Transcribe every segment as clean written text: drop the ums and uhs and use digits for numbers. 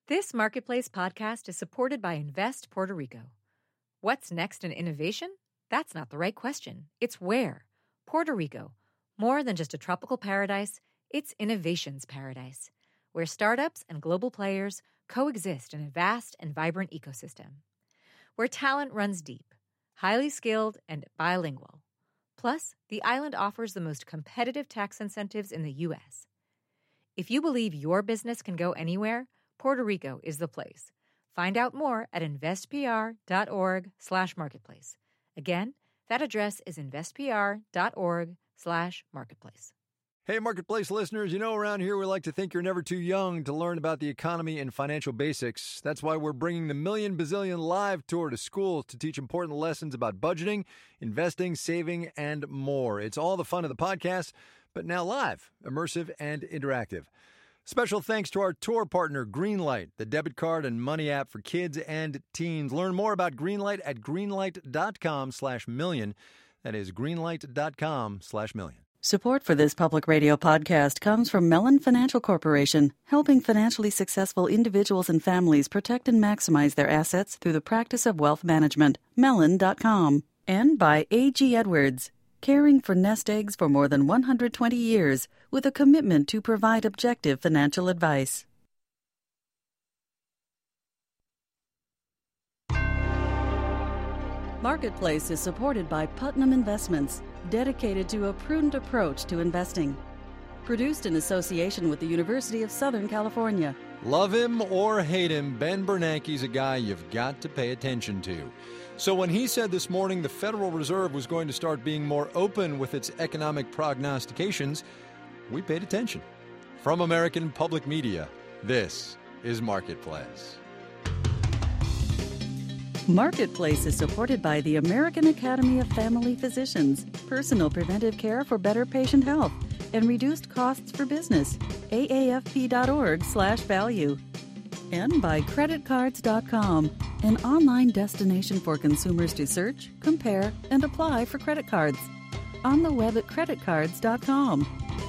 This Marketplace podcast is supported by Invest Puerto Rico. What's next in innovation? That's not the right question. It's where. Puerto Rico. More than just a tropical paradise, it's innovation's paradise, where startups and global players coexist in a vast and vibrant ecosystem. Where talent runs deep, highly skilled, and bilingual. Plus, the island offers the most competitive tax incentives in the U.S. If you believe your business can go anywhere, Puerto Rico is the place. Find out more at investpr.org/marketplace. Again, that address is investpr.org/marketplace. Hey, Marketplace listeners, you know around here we like to think you're never too young to learn about the economy and financial basics. That's why we're bringing the Million Bazillion Live Tour to schools to teach important lessons about budgeting, investing, saving, and more. It's all the fun of the podcast, but now live, immersive, and interactive. Special thanks to our tour partner, Greenlight, the debit card and money app for kids and teens. Learn more about Greenlight at greenlight.com/million. That is greenlight.com/million. Support for this public radio podcast comes from Mellon Financial Corporation, helping financially successful individuals and families protect and maximize their assets through the practice of wealth management. Mellon.com. And by A.G. Edwards, caring for nest eggs for more than 120 years with a commitment to provide objective financial advice. Marketplace is supported by Putnam Investments, dedicated to a prudent approach to investing. Produced in association with the University of Southern California. Love him or hate him, Ben Bernanke's a guy you've got to pay attention to. So when he said this morning the Federal Reserve was going to start being more open with its economic prognostications, we paid attention. From American Public Media, this is Marketplace. Marketplace is supported by the American Academy of Family Physicians, personal preventive care for better patient health, and reduced costs for business, aafp.org/value. And by creditcards.com, an online destination for consumers to search, compare, and apply for credit cards. On the web at creditcards.com.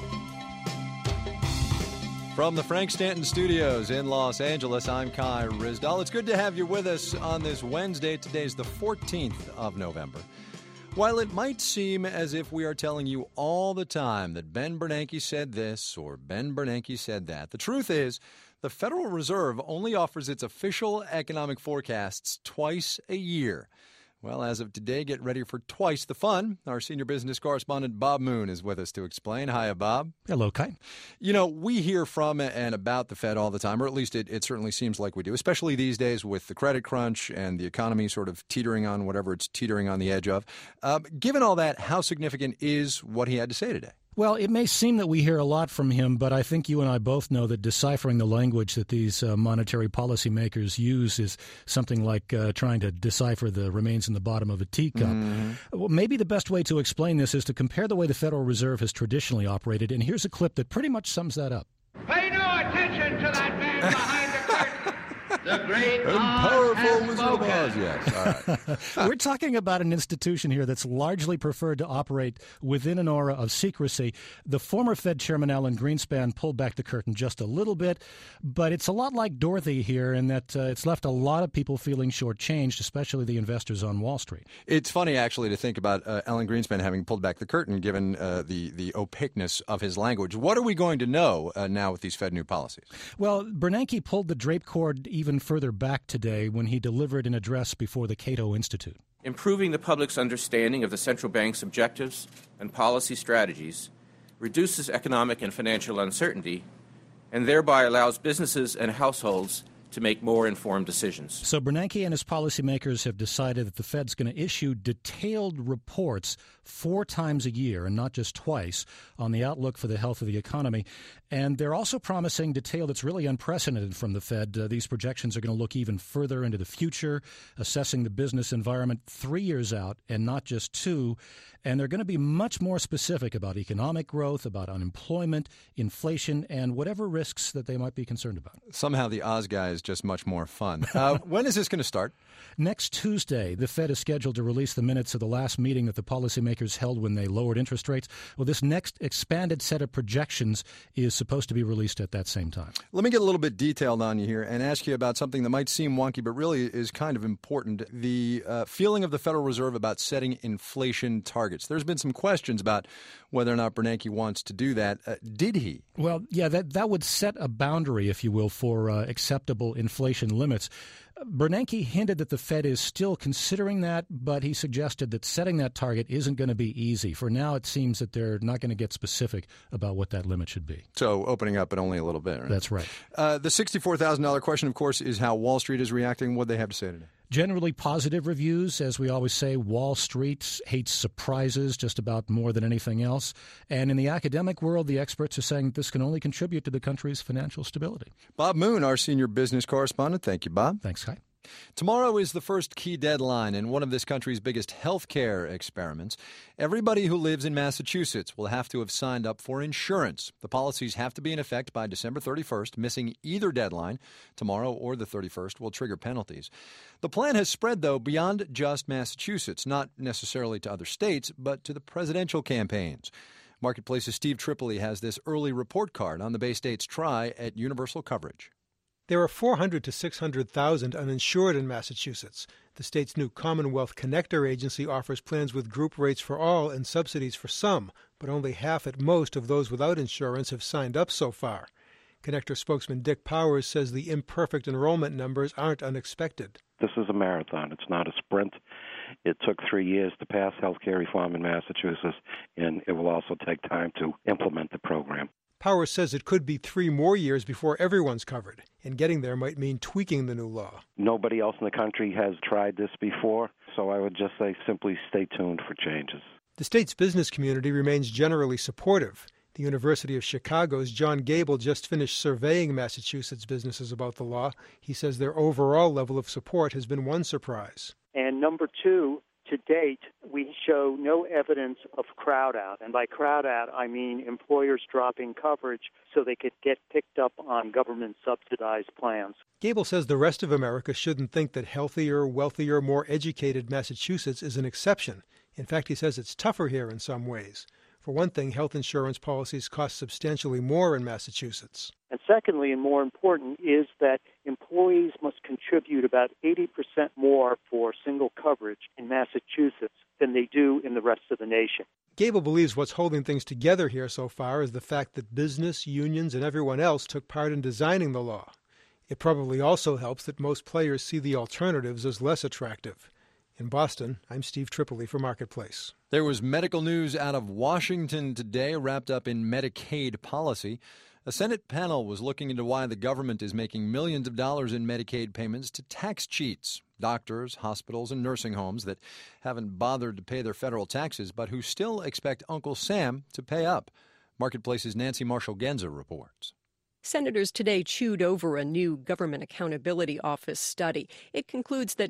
From the Frank Stanton Studios in Los Angeles, I'm Kai Ryssdal. It's good to have you with us on this Wednesday. Today's the 14th of November. While it might seem as if we are telling you all the time that Ben Bernanke said this or Ben Bernanke said that, the truth is the Federal Reserve only offers its official economic forecasts twice a year. Well, as of today, get ready for twice the fun. Our senior business correspondent, Bob Moon, is with us to explain. Hiya, Bob. Hello, Kai. You know, we hear from and about the Fed all the time, or at least it certainly seems like we do, especially these days with the credit crunch and the economy sort of teetering on whatever it's teetering on the edge of. Given all that, how significant is what he had to say today? Well, it may seem that we hear a lot from him, but I think you and I both know that deciphering the language that these monetary policymakers use is something like trying to decipher the remains in the bottom of a teacup. Mm-hmm. Well, maybe the best way to explain this is to compare the way the Federal Reserve has traditionally operated, and here's a clip that pretty much sums that up. Pay no attention to that man behind the curtain. The great and powerful Wizard of Oz. Oz, yes. All right. We're talking about an institution here that's largely preferred to operate within an aura of secrecy. The former Fed Chairman Alan Greenspan pulled back the curtain just a little bit, but it's a lot like Dorothy here in that it's left a lot of people feeling shortchanged, especially the investors on Wall Street. It's funny, actually, to think about Alan Greenspan having pulled back the curtain given the opaqueness of his language. What are we going to know now with these Fed new policies? Well, Bernanke pulled the drape cord even further back today when he delivered an address before the Cato Institute. Improving the public's understanding of the central bank's objectives and policy strategies reduces economic and financial uncertainty and thereby allows businesses and households to make more informed decisions. So Bernanke and his policymakers have decided that the Fed's going to issue detailed reports 4 times a year, and not just twice, on the outlook for the health of the economy. And they're also promising detail that's really unprecedented from the Fed. These projections are going to look even further into the future, assessing the business environment 3 years out and not just 2. And they're going to be much more specific about economic growth, about unemployment, inflation, and whatever risks that they might be concerned about. Somehow the Oz guys is just much more fun. When is this going to start? Next Tuesday, the Fed is scheduled to release the minutes of the last meeting that the policymakers held when they lowered interest rates. Well, this next expanded set of projections is supposed to be released at that same time. Let me get a little bit detailed on you here and ask you about something that might seem wonky, but really is kind of important. The feeling of the Federal Reserve about setting inflation targets. There's been some questions about whether or not Bernanke wants to do that. Did he? Well, yeah, that would set a boundary, if you will, for acceptable inflation limits. Bernanke hinted that the Fed is still considering that, but he suggested that setting that target isn't going to be easy. For now, it seems that they're not going to get specific about what that limit should be. So opening up, but only a little bit, right? That's right. The $64,000 question, of course, is how Wall Street is reacting. What do they have to say today? Generally positive reviews. As we always say, Wall Street hates surprises just about more than anything else. And in the academic world, the experts are saying this can only contribute to the country's financial stability. Bob Moon, our senior business correspondent. Thank you, Bob. Thanks, Kai. Tomorrow is the first key deadline in one of this country's biggest healthcare experiments. Everybody who lives in Massachusetts will have to have signed up for insurance. The policies have to be in effect by December 31st. Missing either deadline, tomorrow or the 31st, will trigger penalties. The plan has spread, though, beyond just Massachusetts, not necessarily to other states, but to the presidential campaigns. Marketplace's Steve Tripoli has this early report card on the Bay State's try at universal coverage. There are 400 to 600,000 uninsured in Massachusetts. The state's new Commonwealth Connector agency offers plans with group rates for all and subsidies for some, but only half at most of those without insurance have signed up so far. Connector spokesman Dick Powers says the imperfect enrollment numbers aren't unexpected. This is a marathon. It's not a sprint. It took 3 years to pass health care reform in Massachusetts, and it will also take time to implement the program. Powers says it could be 3 more years before everyone's covered, and getting there might mean tweaking the new law. Nobody else in the country has tried this before, so I would just say simply stay tuned for changes. The state's business community remains generally supportive. The University of Chicago's John Gable just finished surveying Massachusetts businesses about the law. He says their overall level of support has been one surprise. And number two, to date, we show no evidence of crowd out. And by crowd out, I mean employers dropping coverage so they could get picked up on government-subsidized plans. Gable says the rest of America shouldn't think that healthier, wealthier, more educated Massachusetts is an exception. In fact, he says it's tougher here in some ways. For one thing, health insurance policies cost substantially more in Massachusetts. And secondly, and more important, is that employees must contribute about 80% more for single coverage in Massachusetts than they do in the rest of the nation. Gable believes what's holding things together here so far is the fact that business, unions, and everyone else took part in designing the law. It probably also helps that most players see the alternatives as less attractive. In Boston, I'm Steve Tripoli for Marketplace. There was medical news out of Washington today wrapped up in Medicaid policy. A Senate panel was looking into why the government is making millions of dollars in Medicaid payments to tax cheats, doctors, hospitals, and nursing homes that haven't bothered to pay their federal taxes but who still expect Uncle Sam to pay up. Marketplace's Nancy Marshall-Genzer reports. Senators today chewed over a new Government Accountability Office study. It concludes that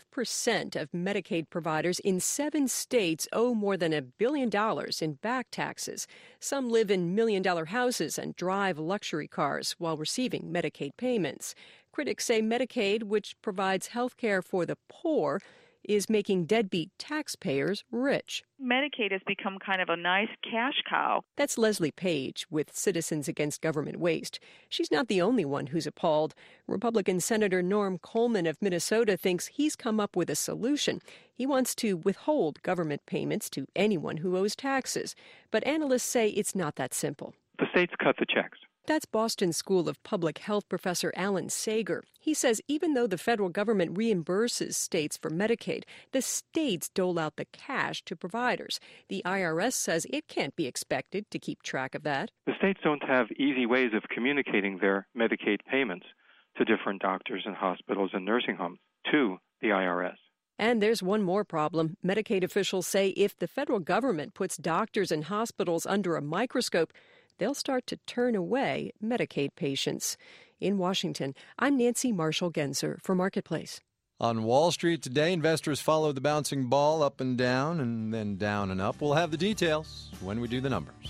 5% of Medicaid providers in 7 states owe more than $1 billion in back taxes. Some live in million-dollar houses and drive luxury cars while receiving Medicaid payments. Critics say Medicaid, which provides health care for the poor, is making deadbeat taxpayers rich. Medicaid has become kind of a nice cash cow. That's Leslie Page with Citizens Against Government Waste. She's not the only one who's appalled. Republican Senator Norm Coleman of Minnesota thinks he's come up with a solution. He wants to withhold government payments to anyone who owes taxes. But analysts say it's not that simple. The states cut the checks. That's Boston School of Public Health professor Alan Sager. He says even though the federal government reimburses states for Medicaid, the states dole out the cash to providers. The IRS says it can't be expected to keep track of that. The states don't have easy ways of communicating their Medicaid payments to different doctors and hospitals and nursing homes to the IRS. And there's one more problem. Medicaid officials say if the federal government puts doctors and hospitals under a microscope, they'll start to turn away Medicaid patients. In Washington, I'm Nancy Marshall-Genzer for Marketplace. On Wall Street today, investors follow the bouncing ball up and down and then down and up. We'll have the details when we do the numbers.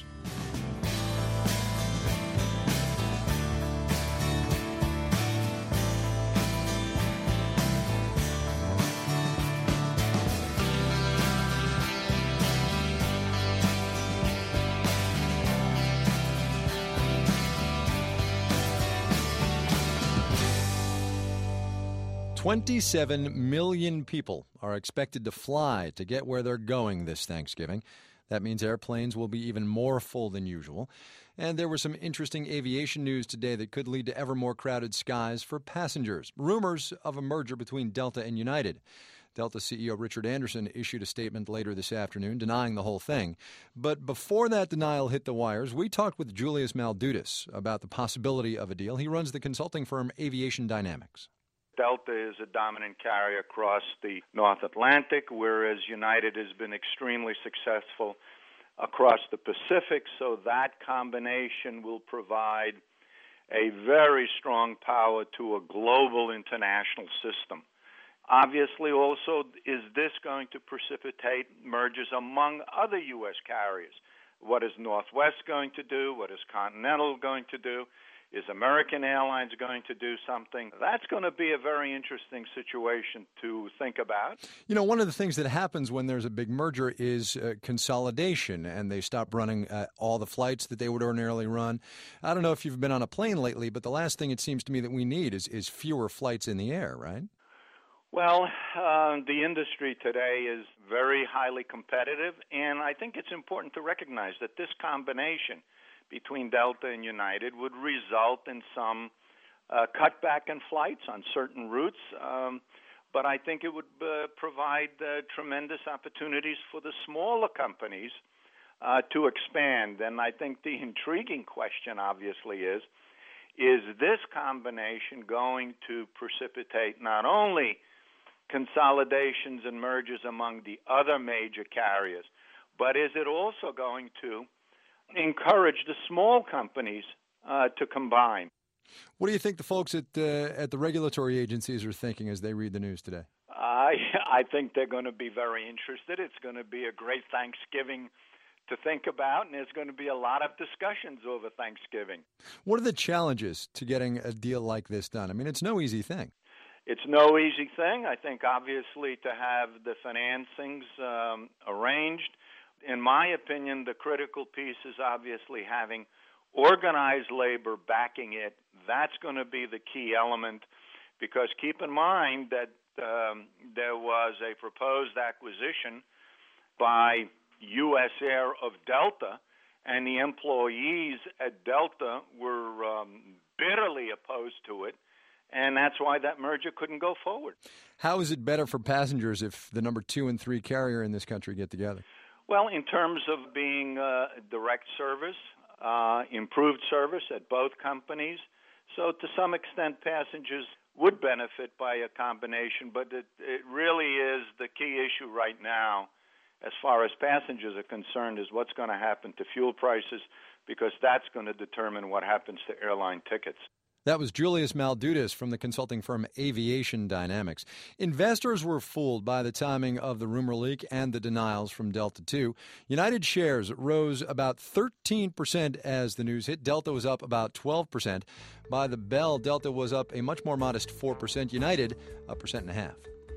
27 million people are expected to fly to get where they're going this Thanksgiving. That means airplanes will be even more full than usual. And there was some interesting aviation news today that could lead to ever more crowded skies for passengers. Rumors of a merger between Delta and United. Delta CEO Richard Anderson issued a statement later this afternoon denying the whole thing. But before that denial hit the wires, we talked with Julius Maldutis about the possibility of a deal. He runs the consulting firm Aviation Dynamics. Delta is a dominant carrier across the North Atlantic, whereas United has been extremely successful across the Pacific, so that combination will provide a very strong power to a global international system. Obviously, also, is this going to precipitate mergers among other U.S. carriers? What is Northwest going to do? What is Continental going to do? Is American Airlines going to do something? That's going to be a very interesting situation to think about. You know, one of the things that happens when there's a big merger is consolidation, and they stop running all the flights that they would ordinarily run. I don't know if you've been on a plane lately, but the last thing it seems to me that we need is fewer flights in the air, right? Well, the industry today is very highly competitive, and I think it's important to recognize that this combination between Delta and United would result in some cutback in flights on certain routes, but I think it would provide tremendous opportunities for the smaller companies to expand. And I think the intriguing question, obviously, is this combination going to precipitate not only consolidations and mergers among the other major carriers, but is it also going to encourage the small companies to combine? What do you think the folks at the regulatory agencies are thinking as they read the news today? I think they're going to be very interested. It's going to be a great Thanksgiving to think about, and there's going to be a lot of discussions over Thanksgiving. What are the challenges to getting a deal like this done? I mean, it's no easy thing. It's no easy thing. I think, obviously, to have the financings arranged. In my opinion, the critical piece is obviously having organized labor backing it. That's going to be the key element, because keep in mind that there was a proposed acquisition by U.S. Air of Delta, and the employees at Delta were bitterly opposed to it, and that's why that merger couldn't go forward. How is it better for passengers if the number 2 and 3 carrier in this country get together? Well, in terms of being direct service, improved service at both companies. So to some extent, passengers would benefit by a combination, but it really is the key issue right now as far as passengers are concerned is what's going to happen to fuel prices, because that's going to determine what happens to airline tickets. That was Julius Maldutis from the consulting firm Aviation Dynamics. Investors were fooled by the timing of the rumor leak and the denials from Delta II. United shares rose about 13% as the news hit. Delta was up about 12%. By the bell, Delta was up a much more modest 4%. United, 1.5%.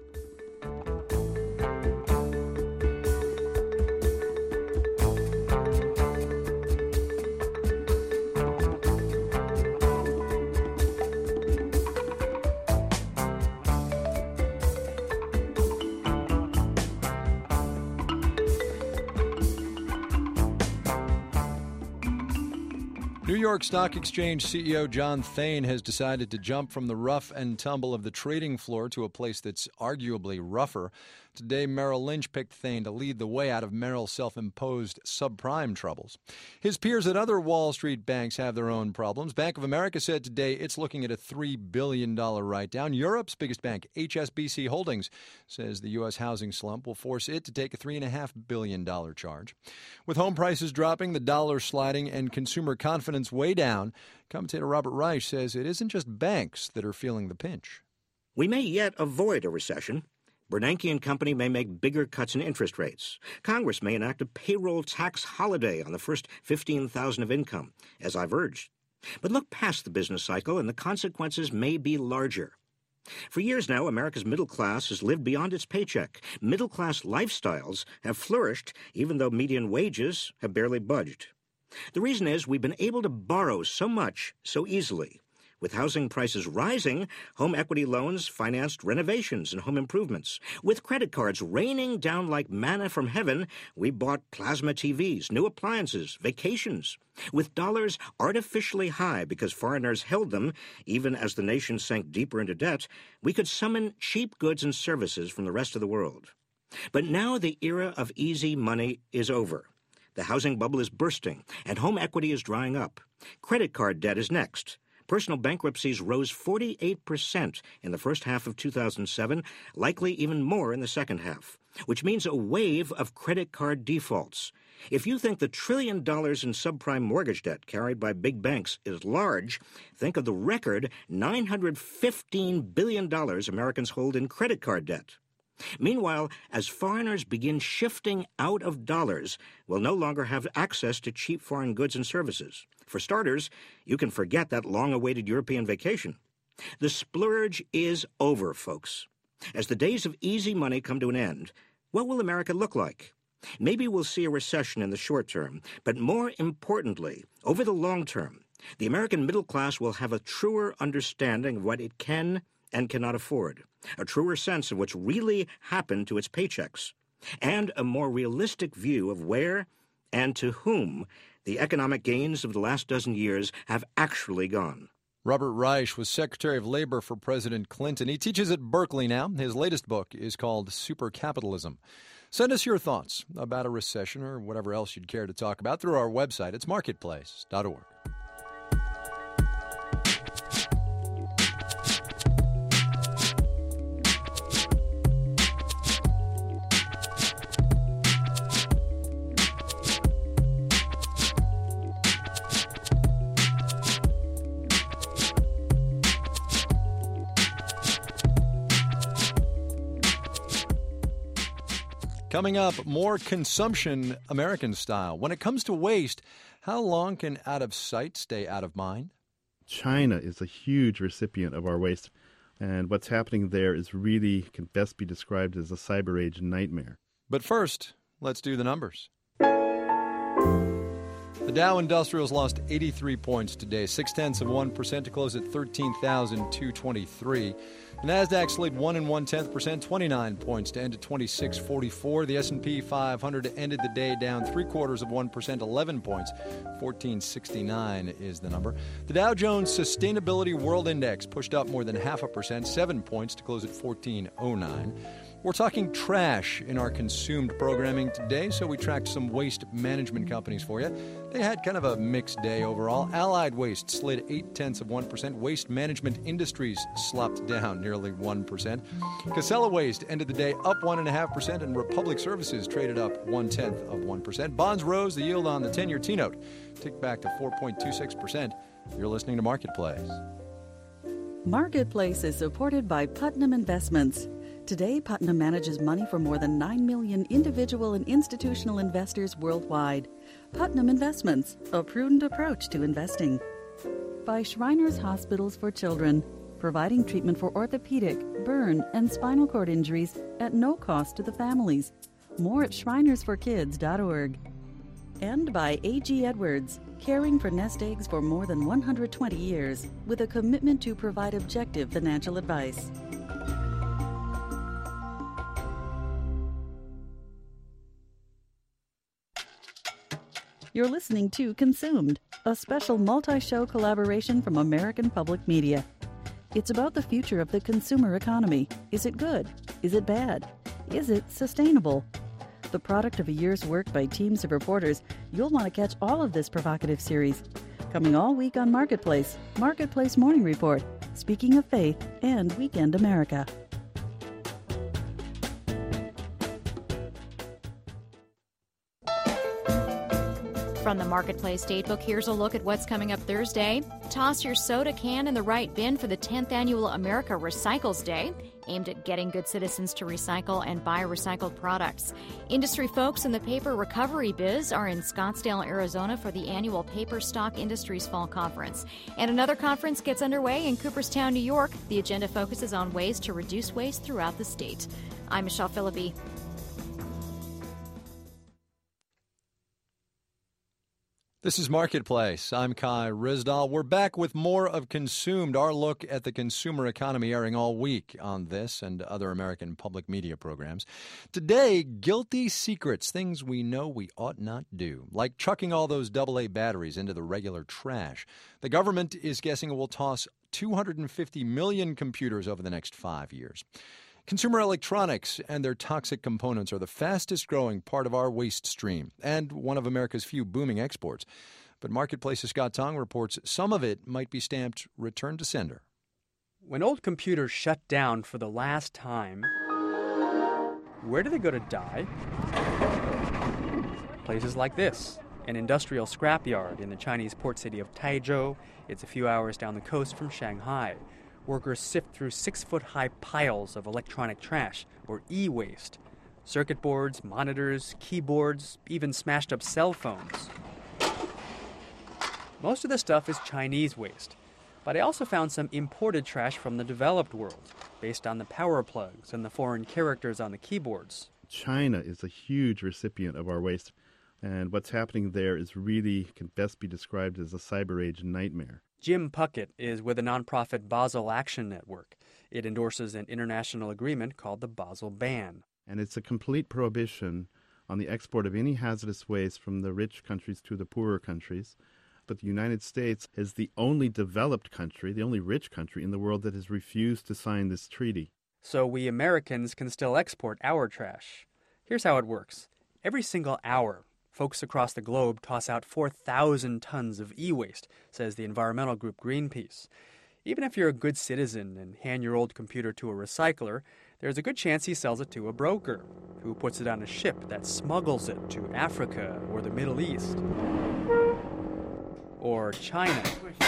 New York Stock Exchange CEO John Thain has decided to jump from the rough and tumble of the trading floor to a place that's arguably rougher. Today, Merrill Lynch picked Thain to lead the way out of Merrill's self-imposed subprime troubles. His peers at other Wall Street banks have their own problems. Bank of America said today it's looking at a $3 billion write-down. Europe's biggest bank, HSBC Holdings, says the U.S. housing slump will force it to take a $3.5 billion charge. With home prices dropping, the dollar sliding, and consumer confidence way down, commentator Robert Reich says it isn't just banks that are feeling the pinch. We may yet avoid a recession. Bernanke and Company may make bigger cuts in interest rates. Congress may enact a payroll tax holiday on the first $15,000 of income, as I've urged. But look past the business cycle, and the consequences may be larger. For years now, America's middle class has lived beyond its paycheck. Middle-class lifestyles have flourished, even though median wages have barely budged. The reason is we've been able to borrow so much so easily. With housing prices rising, home equity loans financed renovations and home improvements. With credit cards raining down like manna from heaven, we bought plasma TVs, new appliances, vacations. With dollars artificially high because foreigners held them, even as the nation sank deeper into debt, we could summon cheap goods and services from the rest of the world. But now the era of easy money is over. The housing bubble is bursting, and home equity is drying up. Credit card debt is next. Personal bankruptcies rose 48% in the first half of 2007, likely even more in the second half, which means a wave of credit card defaults. If you think the $1 trillion in subprime mortgage debt carried by big banks is large, think of the record $915 billion Americans hold in credit card debt. Meanwhile, as foreigners begin shifting out of dollars, we'll no longer have access to cheap foreign goods and services. For starters, you can forget that long-awaited European vacation. The splurge is over, folks. As the days of easy money come to an end, what will America look like? Maybe we'll see a recession in the short term, but more importantly, over the long term, the American middle class will have a truer understanding of what it can and cannot afford, a truer sense of what's really happened to its paychecks, and a more realistic view of where and to whom the economic gains of the last dozen years have actually gone. Robert Reich was Secretary of Labor for President Clinton. He teaches at Berkeley now. His latest book is called Supercapitalism. Send us your thoughts about a recession or whatever else you'd care to talk about through our website. It's marketplace.org. Coming up, more consumption American style. When it comes to waste, how long can out of sight stay out of mind? China is a huge recipient of our waste, and what's happening there is really can best be described as a cyber age nightmare. But first, let's do the numbers. The Dow Industrials lost 83 points today, 0.6% to close at 13,223. The Nasdaq slid 1 1/10%, 29 points to end at 2644. The S&P 500 ended the day down 0.75%, 11 points, 1469 is the number. The Dow Jones Sustainability World Index pushed up more than 0.5%, 7 points to close at 1409. We're talking trash in our consumed programming today, so we tracked some waste management companies for you. They had kind of a mixed day overall. Allied Waste slid 0.8%. Waste Management Industries slopped down nearly 1%. Casella Waste ended the day up 1.5%, and Republic Services traded up 0.1%. Bonds rose. The yield on the 10-year T-note ticked back to 4.26%. You're listening to Marketplace. Marketplace is supported by Putnam Investments. Today, Putnam manages money for more than 9 million individual and institutional investors worldwide. Putnam Investments, a prudent approach to investing. By Shriners Hospitals for Children, providing treatment for orthopedic, burn, and spinal cord injuries at no cost to the families. More at shrinersforkids.org. And by A.G. Edwards, caring for nest eggs for more than 120 years, with a commitment to provide objective financial advice. You're listening to Consumed, a special multi-show collaboration from American Public Media. It's about the future of the consumer economy. Is it good? Is it bad? Is it sustainable? The product of a year's work by teams of reporters, you'll want to catch all of this provocative series. Coming all week on Marketplace, Marketplace Morning Report, Speaking of Faith, and Weekend America. From the Marketplace Datebook, here's a look at what's coming up Thursday. Toss your soda can in the right bin for the 10th Annual America Recycles Day, aimed at getting good citizens to recycle and buy recycled products. Industry folks in the paper recovery biz are in Scottsdale, Arizona for the annual Paper Stock Industries Fall Conference. And another conference gets underway in Cooperstown, New York. The agenda focuses on ways to reduce waste throughout the state. I'm Michelle Philippi. The This is Marketplace. I'm Kai Ryssdal. We're back with more of Consumed, our look at the consumer economy, airing all week on this and other American public media programs. Today, guilty secrets, things we know we ought not do, like chucking all those AA batteries into the regular trash. The government is guessing it will toss 250 million computers over the next 5 years. Consumer electronics and their toxic components are the fastest growing part of our waste stream and one of America's few booming exports. But Marketplace's Scott Tong reports some of it might be stamped return to sender. When old computers shut down for the last time, where do they go to die? Places like this, an industrial scrapyard in the Chinese port city of Taizhou. It's a few hours down the coast from Shanghai. Workers sift through 6-foot-high piles of electronic trash, or e-waste. Circuit boards, monitors, keyboards, even smashed-up cell phones. Most of the stuff is Chinese waste, but I also found some imported trash from the developed world, based on the power plugs and the foreign characters on the keyboards. China is a huge recipient of our waste, and what's happening there is really can best be described as a cyber age nightmare. Jim Puckett is with the nonprofit Basel Action Network. It endorses an international agreement called the Basel Ban. And it's a complete prohibition on the export of any hazardous waste from the rich countries to the poorer countries. But the United States is the only developed country, the only rich country in the world that has refused to sign this treaty. So we Americans can still export our trash. Here's how it works. Every single hour, folks across the globe toss out 4,000 tons of e-waste, says the environmental group Greenpeace. Even if you're a good citizen and hand your old computer to a recycler, there's a good chance he sells it to a broker, who puts it on a ship that smuggles it to Africa or the Middle East. Or China.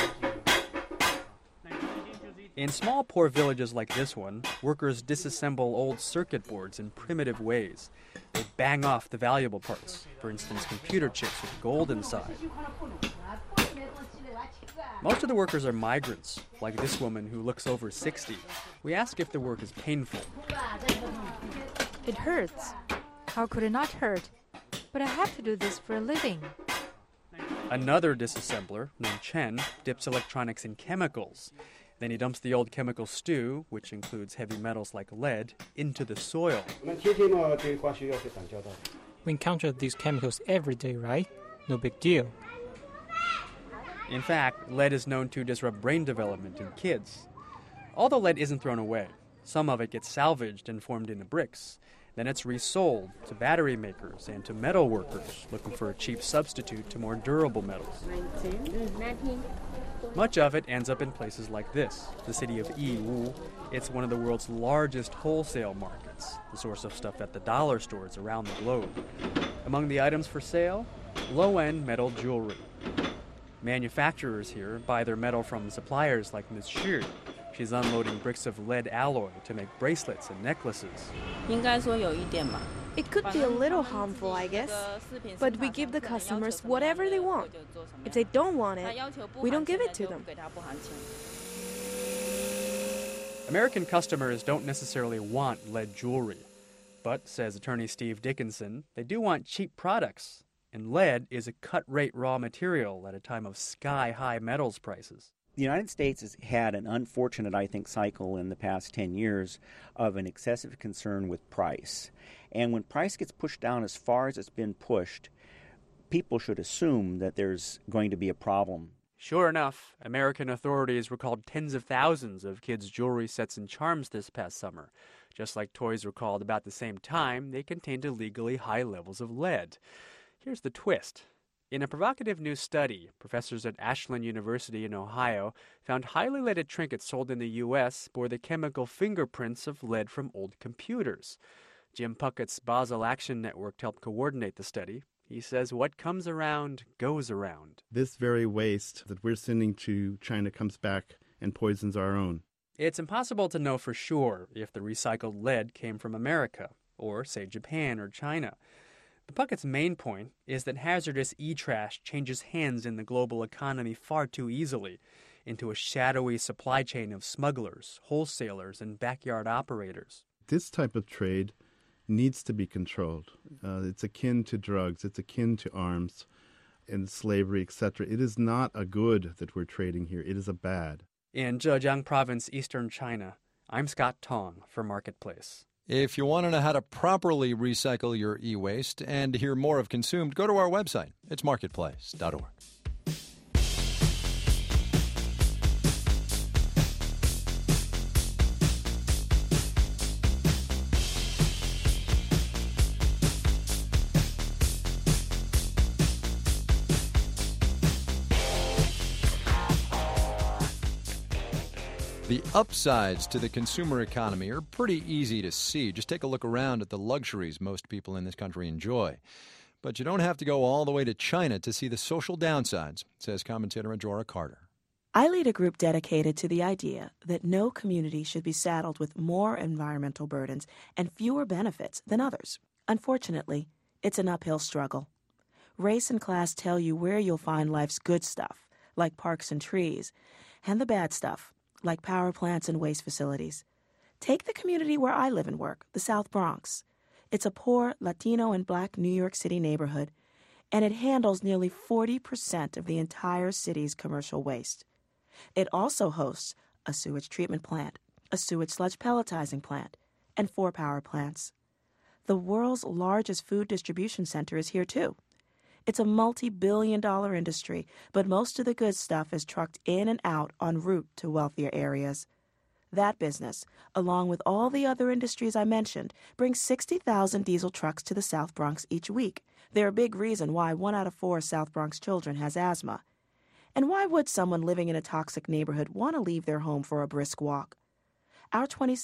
In small, poor villages like this one, workers disassemble old circuit boards in primitive ways. They bang off the valuable parts, for instance, computer chips with gold inside. Most of the workers are migrants, like this woman who looks over 60. We ask if the work is painful. It hurts. How could it not hurt? But I have to do this for a living. Another disassembler, named Chen, dips electronics in chemicals. Then he dumps the old chemical stew, which includes heavy metals like lead, into the soil. We encounter these chemicals every day, right? No big deal. In fact, lead is known to disrupt brain development in kids. All the lead isn't thrown away. Some of it gets salvaged and formed into bricks. Then it's resold to battery makers and to metal workers looking for a cheap substitute to more durable metals. Much of it ends up in places like this, the city of Yiwu. It's one of the world's largest wholesale markets, the source of stuff at the dollar stores around the globe. Among the items for sale, low-end metal jewelry. Manufacturers here buy their metal from suppliers like Ms. Xu. She's unloading bricks of lead alloy to make bracelets and necklaces. It could be a little harmful, I guess, but we give the customers whatever they want. If they don't want it, we don't give it to them. American customers don't necessarily want lead jewelry, but, says attorney Steve Dickinson, they do want cheap products, and lead is a cut-rate raw material at a time of sky-high metals prices. The United States has had an unfortunate, I think, cycle in the past 10 years of an excessive concern with price. And when price gets pushed down as far as it's been pushed, people should assume that there's going to be a problem. Sure enough, American authorities recalled tens of thousands of kids' jewelry sets and charms this past summer. Just like toys recalled about the same time, they contained illegally high levels of lead. Here's the twist. In a provocative new study, professors at Ashland University in Ohio found highly leaded trinkets sold in the U.S. bore the chemical fingerprints of lead from old computers. Jim Puckett's Basel Action Network helped coordinate the study. He says what comes around goes around. This very waste that we're sending to China comes back and poisons our own. It's impossible to know for sure if the recycled lead came from America or, say, Japan or China. But Puckett's main point is that hazardous e-trash changes hands in the global economy far too easily into a shadowy supply chain of smugglers, wholesalers, and backyard operators. This type of trade needs to be controlled. It's akin to drugs. It's akin to arms. and slavery, etc. It is not a good that we're trading here. It is a bad. In Zhejiang Province, eastern China, I'm Scott Tong for Marketplace. If you want to know how to properly recycle your e-waste and hear more of Consumed, go to our website. It's marketplace.org. The upsides to the consumer economy are pretty easy to see. Just take a look around at the luxuries most people in this country enjoy. But you don't have to go all the way to China to see the social downsides, says commentator Majora Carter. I lead a group dedicated to the idea that no community should be saddled with more environmental burdens and fewer benefits than others. Unfortunately, it's an uphill struggle. Race and class tell you where you'll find life's good stuff, like parks and trees, and the bad stuff, like power plants and waste facilities. Take the community where I live and work, the South Bronx. It's a poor Latino and Black New York City neighborhood, and it handles nearly 40% of the entire city's commercial waste. It also hosts a sewage treatment plant, a sewage sludge pelletizing plant, and 4 power plants. The world's largest food distribution center is here, too. It's a multi-billion-dollar industry, but most of the good stuff is trucked in and out en route to wealthier areas. That business, along with all the other industries I mentioned, brings 60,000 diesel trucks to the South Bronx each week. They're a big reason why 1 out of 4 South Bronx children has asthma. And why would someone living in a toxic neighborhood want to leave their home for a brisk walk? Our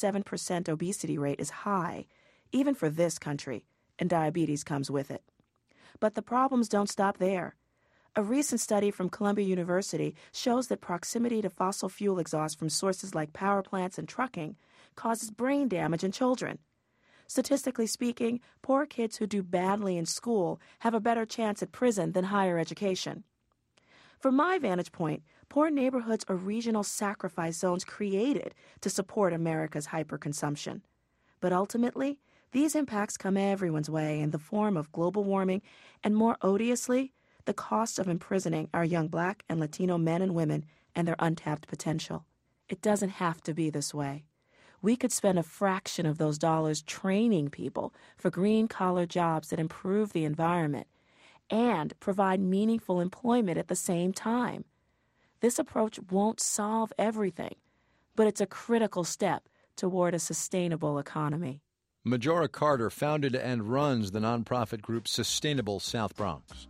27% obesity rate is high, even for this country, and diabetes comes with it. But the problems don't stop there. A recent study from Columbia University shows that proximity to fossil fuel exhaust from sources like power plants and trucking causes brain damage in children. Statistically speaking, poor kids who do badly in school have a better chance at prison than higher education. From my vantage point, poor neighborhoods are regional sacrifice zones created to support America's hyperconsumption. But ultimately, these impacts come everyone's way in the form of global warming and, more odiously, the cost of imprisoning our young Black and Latino men and women and their untapped potential. It doesn't have to be this way. We could spend a fraction of those dollars training people for green-collar jobs that improve the environment and provide meaningful employment at the same time. This approach won't solve everything, but it's a critical step toward a sustainable economy. Majora Carter founded and runs the nonprofit group Sustainable South Bronx.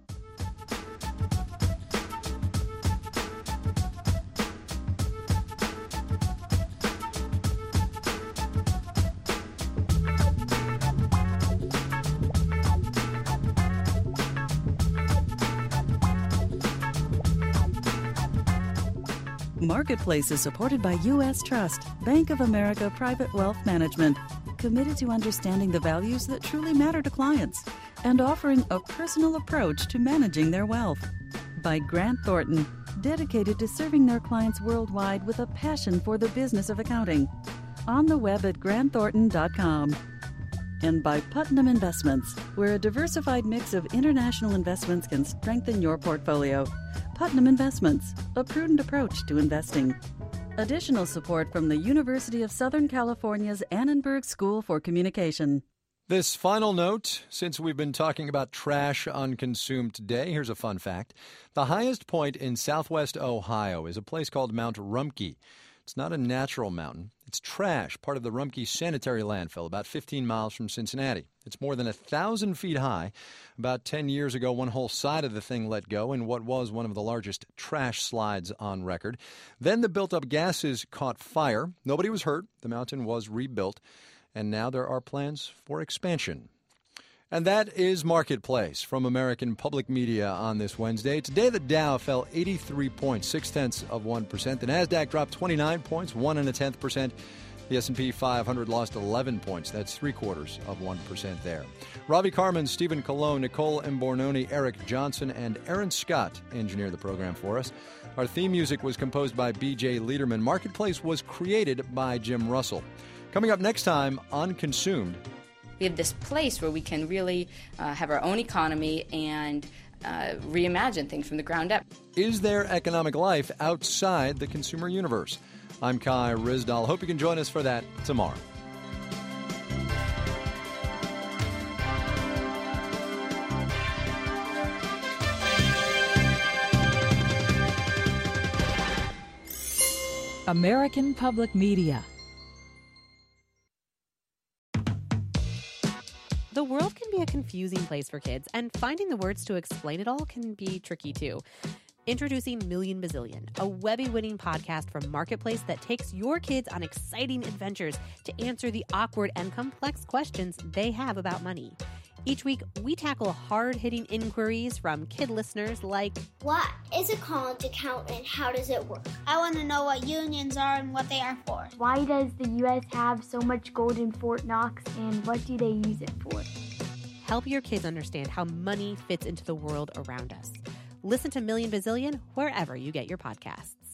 Marketplace is supported by U.S. Trust, Bank of America Private Wealth Management, committed to understanding the values that truly matter to clients and offering a personal approach to managing their wealth. By Grant Thornton, dedicated to serving their clients worldwide with a passion for the business of accounting. On the web at grantthornton.com. And by Putnam Investments, where a diversified mix of international investments can strengthen your portfolio. Putnam Investments, a prudent approach to investing. Additional support from the University of Southern California's Annenberg School for Communication. This final note, since we've been talking about trash on Consumed today, here's a fun fact. The highest point in southwest Ohio is a place called Mount Rumpke. It's not a natural mountain. It's trash, part of the Rumpke Sanitary Landfill, about 15 miles from Cincinnati. It's more than 1,000 feet high. About 10 years ago, one whole side of the thing let go in what was one of the largest trash slides on record. Then the built-up gases caught fire. Nobody was hurt. The mountain was rebuilt. And now there are plans for expansion. And that is Marketplace from American Public Media on this Wednesday. Today, the Dow fell 83 points, 0.6%. The Nasdaq dropped 29 points, 1.1%. The S&P 500 lost 11 points. That's 0.75% there. Ravi Carmen, Stephen Colon, Nicole Imbornoni, Eric Johnson, and Aaron Scott engineered the program for us. Our theme music was composed by B.J. Liederman. Marketplace was created by Jim Russell. Coming up next time on Consumed. We have this place where we can really have our own economy and reimagine things from the ground up. Is there economic life outside the consumer universe? I'm Kai Ryssdal. Hope you can join us for that tomorrow. American Public Media. The world can be a confusing place for kids, and finding the words to explain it all can be tricky too. Introducing Million Bazillion, a Webby-winning podcast from Marketplace that takes your kids on exciting adventures to answer the awkward and complex questions they have about money. Each week, we tackle hard-hitting inquiries from kid listeners like, what is a college account and how does it work? I want to know what unions are and what they are for. Why does the U.S. have so much gold in Fort Knox and what do they use it for? Help your kids understand how money fits into the world around us. Listen to Million Bazillion wherever you get your podcasts.